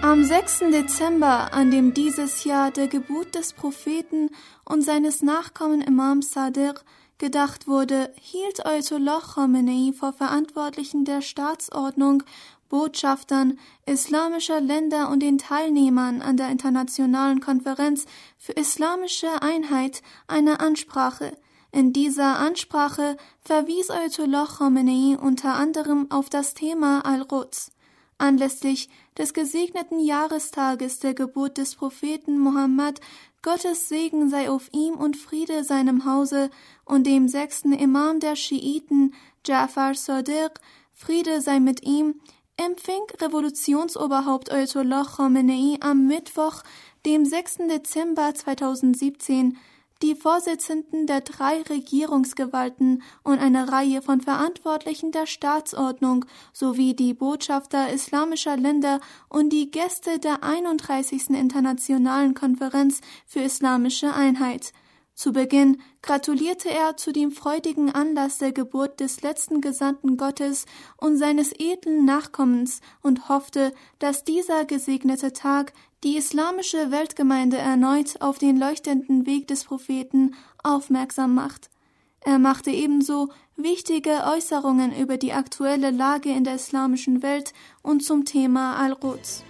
Am 6. Dezember, an dem dieses Jahr der Geburt des Propheten und seines Nachkommen Imam Sadiq gedacht wurde, hielt Ayatollah Khamenei vor Verantwortlichen der Staatsordnung, Botschaftern islamischer Länder und den Teilnehmern an der Internationalen Konferenz für Islamische Einheit eine Ansprache. In dieser Ansprache verwies Ayatollah Khamenei unter anderem auf das Thema Al-Quds. Anlässlich des gesegneten Jahrestages der Geburt des Propheten Mohammed, Gottes Segen sei auf ihm und Friede seinem Hause, und dem 6. Imam der Schiiten, Ja'far Sadiq, Friede sei mit ihm, empfing Revolutionsoberhaupt Ayatollah Khamenei am Mittwoch, dem 6. Dezember 2017, die Vorsitzenden der 3 Regierungsgewalten und eine Reihe von Verantwortlichen der Staatsordnung sowie die Botschafter islamischer Länder und die Gäste der 31. Internationalen Konferenz für Islamische Einheit. Zu Beginn gratulierte er zu dem freudigen Anlass der Geburt des letzten Gesandten Gottes und seines edlen Nachkommens und hoffte, dass dieser gesegnete Tag die islamische Weltgemeinde erneut auf den leuchtenden Weg des Propheten aufmerksam macht. Er machte ebenso wichtige Äußerungen über die aktuelle Lage in der islamischen Welt und zum Thema Al-Quds.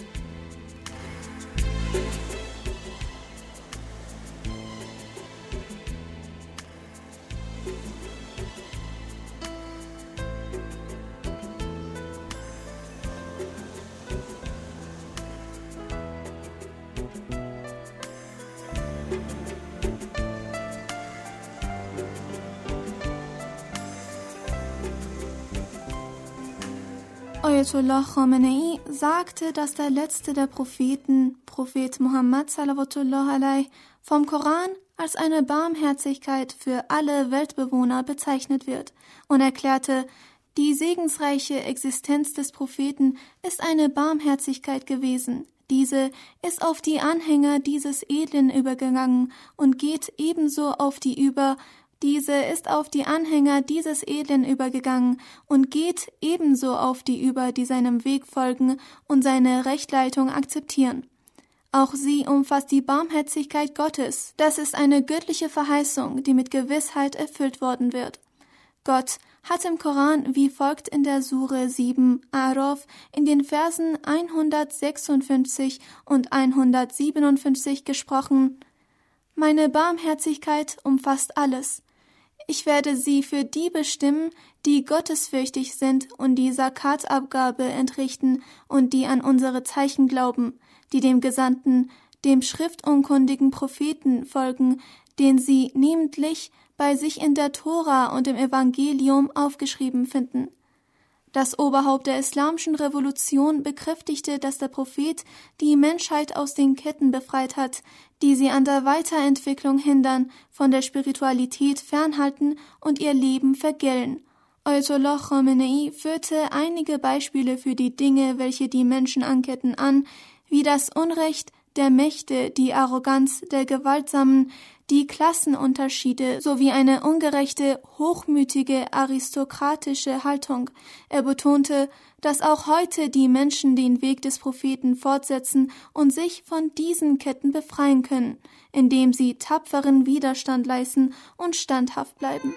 Ayatollah Khamenei sagte, dass der letzte der Propheten, Prophet Muhammad sallallahu alaihi, vom Koran als eine Barmherzigkeit für alle Weltbewohner bezeichnet wird und erklärte, die segensreiche Existenz des Propheten ist eine Barmherzigkeit gewesen. Diese ist auf die Anhänger dieses Edlen übergegangen und geht ebenso auf die über. Diese ist auf die Anhänger dieses Edlen übergegangen und geht ebenso auf die über, die seinem Weg folgen und seine Rechtleitung akzeptieren. Auch sie umfasst die Barmherzigkeit Gottes. Das ist eine göttliche Verheißung, die mit Gewissheit erfüllt worden wird. Gott hat im Koran wie folgt in der Sure 7 A'raf in den Versen 156 und 157 gesprochen: Meine Barmherzigkeit umfasst alles. Ich werde sie für die bestimmen, die gottesfürchtig sind und die Zakatabgabe entrichten und die an unsere Zeichen glauben, die dem Gesandten, dem schriftunkundigen Propheten folgen, den sie namentlich bei sich in der Tora und im Evangelium aufgeschrieben finden. Das Oberhaupt der islamischen Revolution bekräftigte, dass der Prophet die Menschheit aus den Ketten befreit hat, die sie an der Weiterentwicklung hindern, von der Spiritualität fernhalten und ihr Leben vergällen. Ayatollah Khamenei führte einige Beispiele für die Dinge, welche die Menschen anketten, an, wie das Unrecht der Mächte, die Arroganz der Gewaltsamen, die Klassenunterschiede sowie eine ungerechte, hochmütige, aristokratische Haltung. Er betonte, dass auch heute die Menschen den Weg des Propheten fortsetzen und sich von diesen Ketten befreien können, indem sie tapferen Widerstand leisten und standhaft bleiben.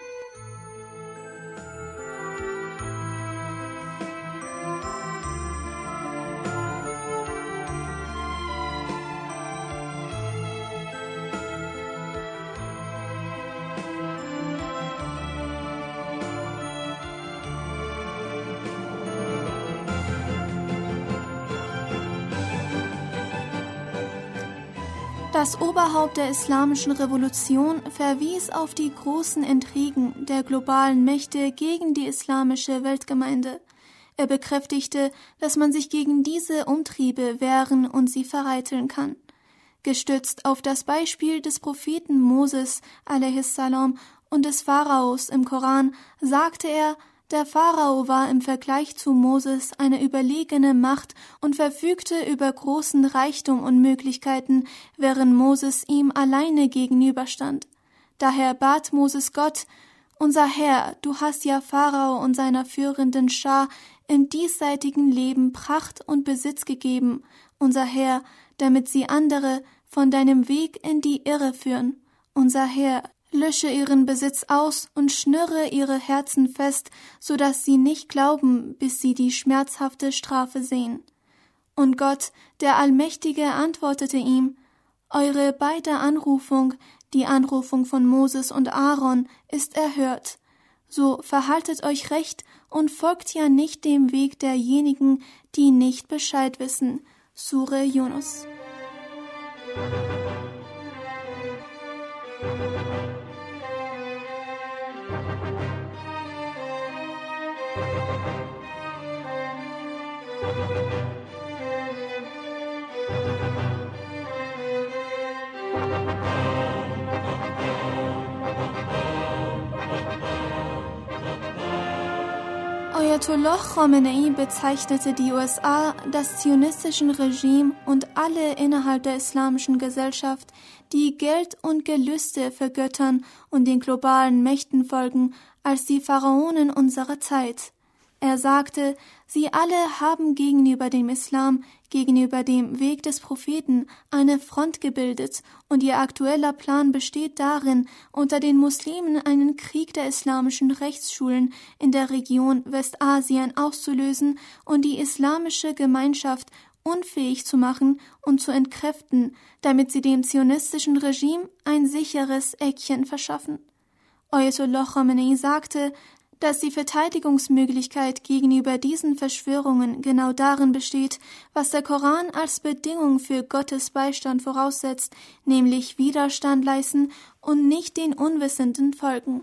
Das Oberhaupt der islamischen Revolution verwies auf die großen Intrigen der globalen Mächte gegen die islamische Weltgemeinde. Er bekräftigte, dass man sich gegen diese Umtriebe wehren und sie vereiteln kann. Gestützt auf das Beispiel des Propheten Moses a.s. und des Pharaos im Koran sagte er, der Pharao war im Vergleich zu Moses eine überlegene Macht und verfügte über großen Reichtum und Möglichkeiten, während Moses ihm alleine gegenüberstand. Daher bat Moses Gott: Unser Herr, du hast ja Pharao und seiner führenden Schar im diesseitigen Leben Pracht und Besitz gegeben, unser Herr, damit sie andere von deinem Weg in die Irre führen. Unser Herr, lösche ihren Besitz aus und schnürre ihre Herzen fest, so dass sie nicht glauben, bis sie die schmerzhafte Strafe sehen. Und Gott, der Allmächtige, antwortete ihm: Eure beide Anrufung, die Anrufung von Moses und Aaron, ist erhört. So verhaltet euch recht und folgt ja nicht dem Weg derjenigen, die nicht Bescheid wissen. Sure Yunus. Ayatollah Khamenei bezeichnete die USA, das zionistische Regime und alle innerhalb der islamischen Gesellschaft, die Geld und Gelüste vergöttern und den globalen Mächten folgen, als die Pharaonen unserer Zeit. Er sagte, sie alle haben gegenüber dem Islam, gegenüber dem Weg des Propheten eine Front gebildet und ihr aktueller Plan besteht darin, unter den Muslimen einen Krieg der islamischen Rechtsschulen in der Region Westasien auszulösen und die islamische Gemeinschaft unfähig zu machen und zu entkräften, damit sie dem zionistischen Regime ein sicheres Eckchen verschaffen. Ayatollah Khamenei sagte, dass die Verteidigungsmöglichkeit gegenüber diesen Verschwörungen genau darin besteht, was der Koran als Bedingung für Gottes Beistand voraussetzt, nämlich Widerstand leisten und nicht den Unwissenden folgen.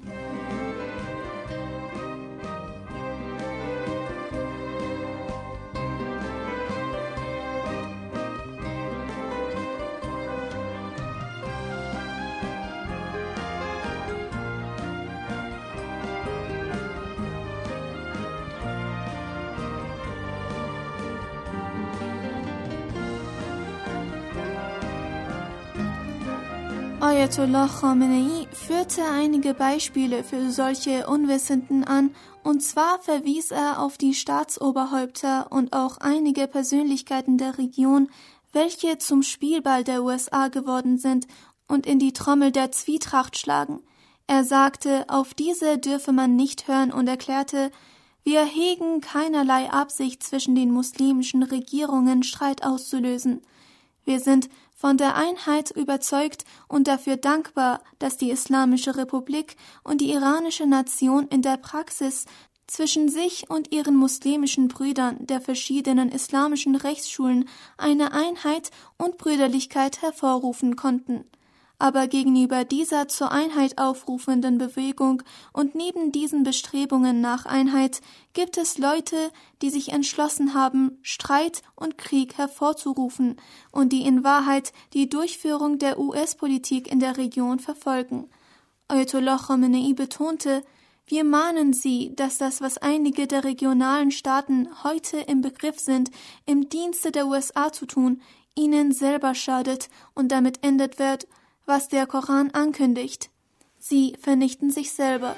Ayatollah Khamenei führte einige Beispiele für solche Unwissenden an, und zwar verwies er auf die Staatsoberhäupter und auch einige Persönlichkeiten der Region, welche zum Spielball der USA geworden sind und in die Trommel der Zwietracht schlagen. Er sagte, auf diese dürfe man nicht hören und erklärte, wir hegen keinerlei Absicht, zwischen den muslimischen Regierungen Streit auszulösen. Wir sind von der Einheit überzeugt und dafür dankbar, dass die Islamische Republik und die iranische Nation in der Praxis zwischen sich und ihren muslimischen Brüdern der verschiedenen islamischen Rechtsschulen eine Einheit und Brüderlichkeit hervorrufen konnten. Aber gegenüber dieser zur Einheit aufrufenden Bewegung und neben diesen Bestrebungen nach Einheit gibt es Leute, die sich entschlossen haben, Streit und Krieg hervorzurufen und die in Wahrheit die Durchführung der US-Politik in der Region verfolgen. Ayatollah Khamenei betonte, wir mahnen Sie, dass das, was einige der regionalen Staaten heute im Begriff sind, im Dienste der USA zu tun, ihnen selber schadet und damit endet wird, was der Koran ankündigt. Sie vernichten sich selber.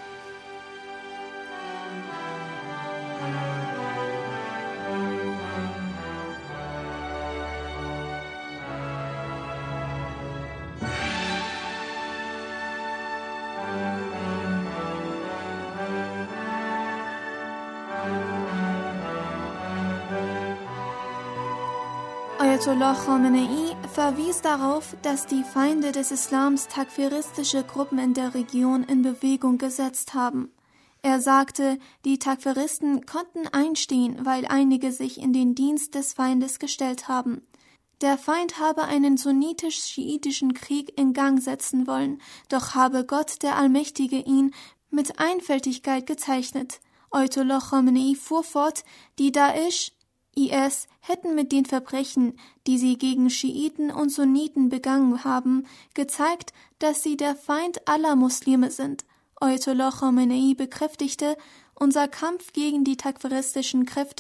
Ayatollah Khamenei verwies darauf, dass die Feinde des Islams takfiristische Gruppen in der Region in Bewegung gesetzt haben. Er sagte, die Takfiristen konnten einstehen, weil einige sich in den Dienst des Feindes gestellt haben. Der Feind habe einen sunnitisch-schiitischen Krieg in Gang setzen wollen, doch habe Gott, der Allmächtige, ihn mit Einfältigkeit gezeichnet. Ayatollah Khamenei fuhr fort, die Daesh, IS hätten mit den Verbrechen, die sie gegen Schiiten und Sunniten begangen haben, gezeigt, dass sie der Feind aller Muslime sind. Ayatollah Khamenei bekräftigte, unser Kampf gegen die takfiristischen Kräfte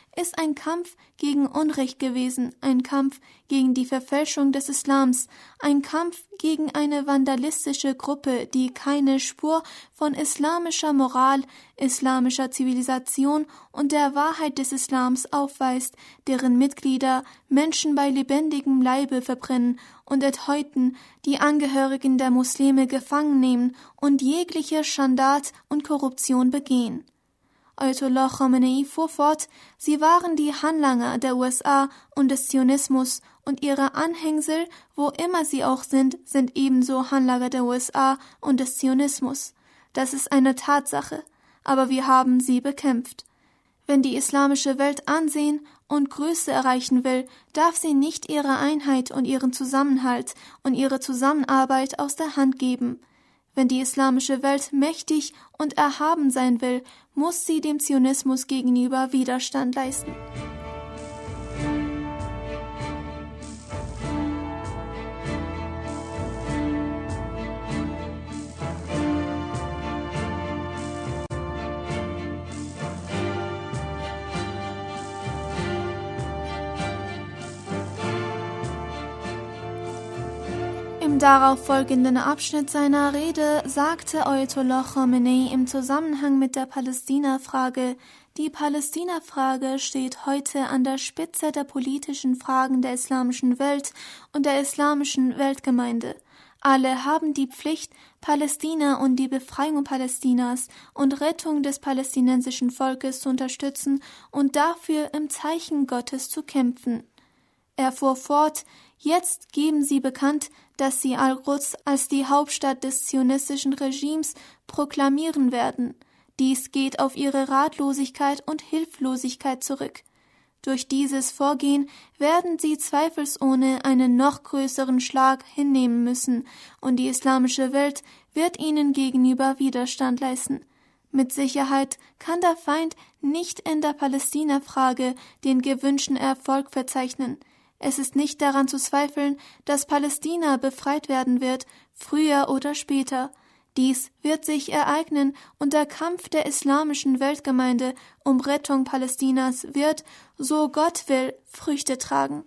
ist ein Kampf gegen Unrecht gewesen, ein Kampf gegen die Verfälschung des Islams, ein Kampf gegen eine vandalistische Gruppe, die keine Spur von islamischer Moral, islamischer Zivilisation und der Wahrheit des Islams aufweist, deren Mitglieder Menschen bei lebendigem Leibe verbrennen und erhäuten, die Angehörigen der Muslime gefangen nehmen und jegliche Schandat und Korruption begehen. Ayatollah Khamenei fuhr fort, sie waren die Handlanger der USA und des Zionismus und ihre Anhängsel, wo immer sie auch sind ebenso Handlanger der USA und des Zionismus. Das ist eine Tatsache, aber wir haben sie bekämpft. Wenn die islamische Welt Ansehen und Größe erreichen will, darf sie nicht ihre Einheit und ihren Zusammenhalt und ihre Zusammenarbeit aus der Hand geben. Wenn die islamische Welt mächtig und erhaben sein will, muss sie dem Zionismus gegenüber Widerstand leisten. Im darauf folgenden Abschnitt seiner Rede sagte Ayatollah Khamenei im Zusammenhang mit der Palästina-Frage: Die Palästina-Frage steht heute an der Spitze der politischen Fragen der islamischen Welt und der islamischen Weltgemeinde. Alle haben die Pflicht, Palästina und die Befreiung Palästinas und Rettung des palästinensischen Volkes zu unterstützen und dafür im Zeichen Gottes zu kämpfen. Er fuhr fort: Jetzt geben sie bekannt, dass sie Al-Quds als die Hauptstadt des zionistischen Regimes proklamieren werden. Dies geht auf ihre Ratlosigkeit und Hilflosigkeit zurück. Durch dieses Vorgehen werden sie zweifelsohne einen noch größeren Schlag hinnehmen müssen, und die islamische Welt wird ihnen gegenüber Widerstand leisten. Mit Sicherheit kann der Feind nicht in der Palästina-Frage den gewünschten Erfolg verzeichnen. Es ist nicht daran zu zweifeln, dass Palästina befreit werden wird, früher oder später. Dies wird sich ereignen und der Kampf der islamischen Weltgemeinde um Rettung Palästinas wird, so Gott will, Früchte tragen.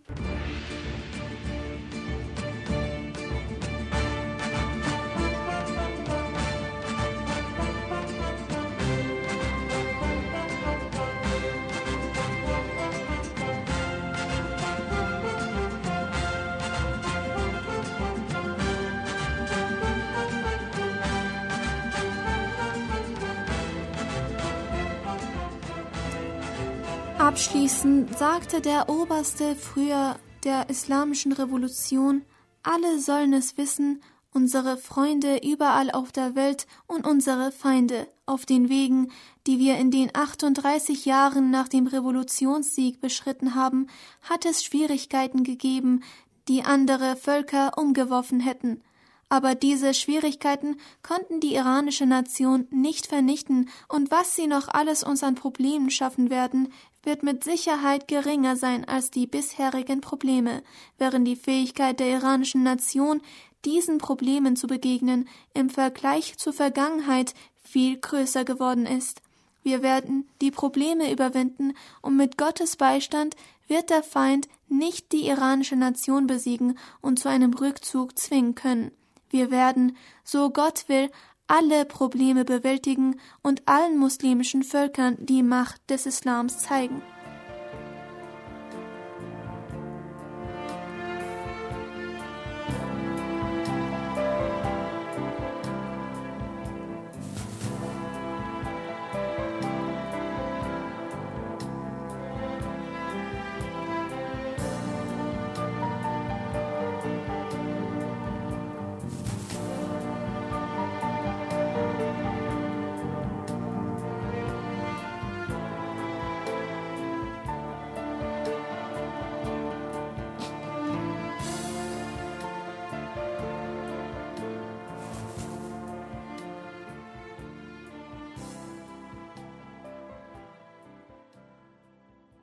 Abschließend sagte der Oberste früher der islamischen Revolution: Alle sollen es wissen, unsere Freunde überall auf der Welt und unsere Feinde auf den Wegen, die wir in den 38 Jahren nach dem Revolutionssieg beschritten haben, hat es Schwierigkeiten gegeben, die andere Völker umgeworfen hätten. Aber diese Schwierigkeiten konnten die iranische Nation nicht vernichten, und was sie noch alles uns an Problemen schaffen werden, wird mit Sicherheit geringer sein als die bisherigen Probleme, während die Fähigkeit der iranischen Nation, diesen Problemen zu begegnen, im Vergleich zur Vergangenheit viel größer geworden ist. Wir werden die Probleme überwinden, und mit Gottes Beistand wird der Feind nicht die iranische Nation besiegen und zu einem Rückzug zwingen können. Wir werden, so Gott will, alle Probleme bewältigen und allen muslimischen Völkern die Macht des Islams zeigen.